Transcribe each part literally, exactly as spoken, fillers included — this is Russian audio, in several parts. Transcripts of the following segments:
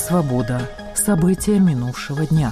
«Свобода». События минувшего дня.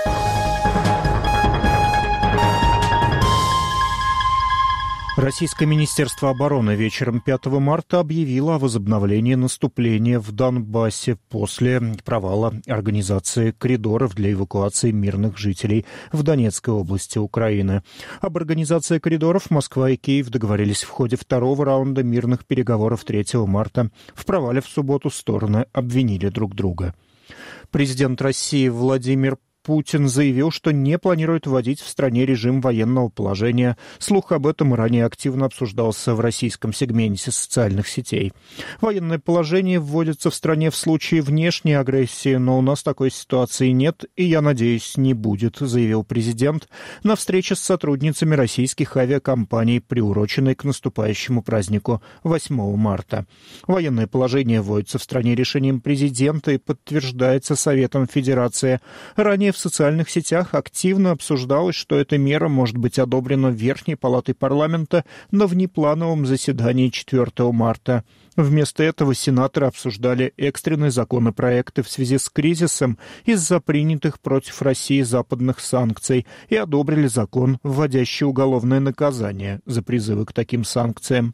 Российское министерство обороны вечером пятого марта объявило о возобновлении наступления в Донбассе после провала организации коридоров для эвакуации мирных жителей в Донецкой области Украины. Об организации коридоров Москва и Киев договорились в ходе второго раунда мирных переговоров третьего марта. В провале в субботу стороны обвинили друг друга. Президент России Владимир Путин заявил, что не планирует вводить в стране режим военного положения. Слух об этом ранее активно обсуждался в российском сегменте социальных сетей. Военное положение вводится в стране в случае внешней агрессии, но у нас такой ситуации нет, и, я надеюсь, не будет, заявил президент на встрече с сотрудницами российских авиакомпаний, приуроченной к наступающему празднику восьмого марта. Военное положение вводится в стране решением президента и подтверждается Советом Федерации. Ранее в социальных сетях активно обсуждалось, что эта мера может быть одобрена Верхней палатой парламента на внеплановом заседании четвёртого марта. Вместо этого сенаторы обсуждали экстренные законопроекты в связи с кризисом из-за принятых против России западных санкций и одобрили закон, вводящий уголовное наказание за призывы к таким санкциям.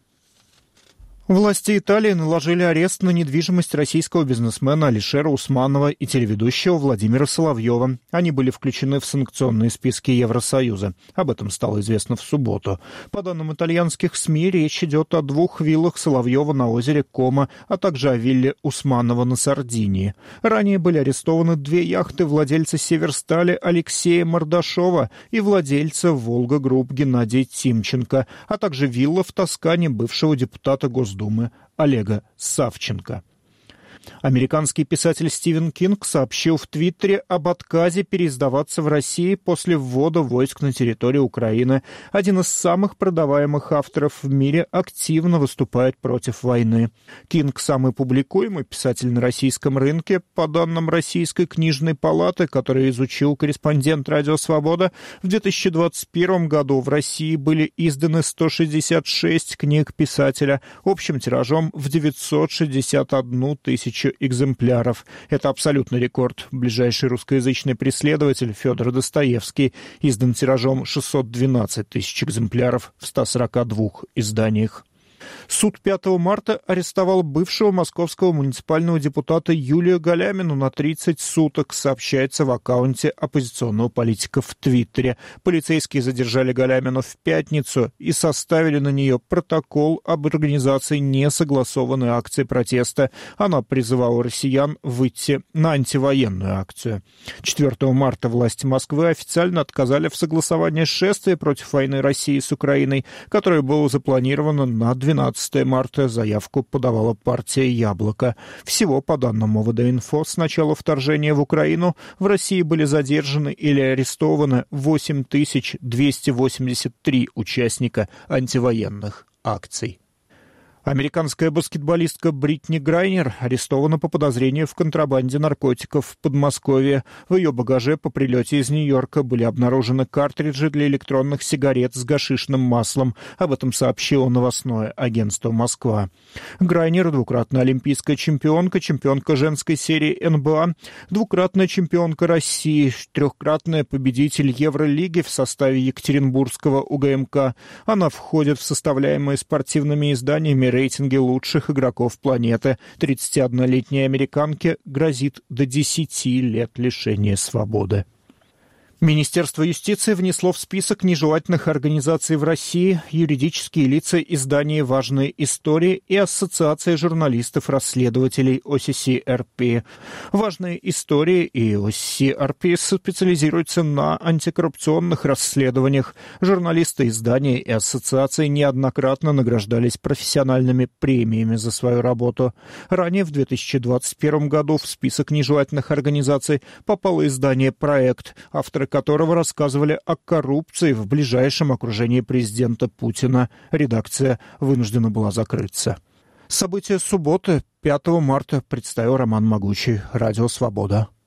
Власти Италии наложили арест на недвижимость российского бизнесмена Алишера Усманова и телеведущего Владимира Соловьева. Они были включены в санкционные списки Евросоюза. Об этом стало известно в субботу. По данным итальянских СМИ, речь идет о двух виллах Соловьева на озере Кома, а также о вилле Усманова на Сардинии. Ранее были арестованы две яхты владельца Северстали Алексея Мордашова и владельца Волга Групп Геннадия Тимченко, а также вилла в Тоскане бывшего депутата Госдумы Думы Олега Савченко. Американский писатель Стивен Кинг сообщил в Твиттере об отказе переиздаваться в России после ввода войск на территорию Украины. Один из самых продаваемых авторов в мире активно выступает против войны. Кинг – самый публикуемый писатель на российском рынке. По данным Российской книжной палаты, которую изучил корреспондент «Радио Свобода», в две тысячи двадцать первом году в России были изданы сто шестьдесят шесть книг писателя общим тиражом в девятьсот шестьдесят одну тысячу экземпляров. Это абсолютный рекорд. Ближайший русскоязычный преследователь Федор Достоевский издан тиражом шестьсот двенадцать тысяч экземпляров в ста сорока двух изданиях. Суд пятого марта арестовал бывшего московского муниципального депутата Юлию Галямину на тридцать суток, сообщается в аккаунте оппозиционного политика в Твиттере. Полицейские задержали Галямину в пятницу и составили на нее протокол об организации несогласованной акции протеста. Она призывала россиян выйти на антивоенную акцию. четвёртого марта власти Москвы официально отказали в согласовании шествия против войны России с Украиной, которое было запланировано на двенадцатого марта. Заявку подавала партия «Яблоко». Всего, по данным ОВД-Инфо, с начала вторжения в Украину в России были задержаны или арестованы восемь тысяч двести восемьдесят три участника антивоенных акций. Американская баскетболистка Бритни Грайнер арестована по подозрению в контрабанде наркотиков в Подмосковье. В ее багаже по прилете из Нью-Йорка были обнаружены картриджи для электронных сигарет с гашишным маслом. Об этом сообщило новостное агентство «Москва». Грайнер – двукратная олимпийская чемпионка, чемпионка женской серии эн бэ а, двукратная чемпионка России, трехкратная победитель Евролиги в составе Екатеринбургского у гэ эм ка. Она входит в составляемые спортивными изданиями рейтинге лучших игроков планеты. тридцатиоднолетней американке грозит до десяти лет лишения свободы. Министерство юстиции внесло в список нежелательных организаций в России юридические лица издания «Важные истории» и Ассоциация журналистов-расследователей о си си эр пи. «Важные истории» и о си си эр пи специализируются на антикоррупционных расследованиях. Журналисты издания и ассоциации неоднократно награждались профессиональными премиями за свою работу. Ранее, в две тысячи двадцать первом году, в список нежелательных организаций попало издание «Проект», авторы которого рассказывали о коррупции в ближайшем окружении президента Путина. Редакция вынуждена была закрыться. События субботы, пятого марта, представил Роман Могучий. Радио «Свобода».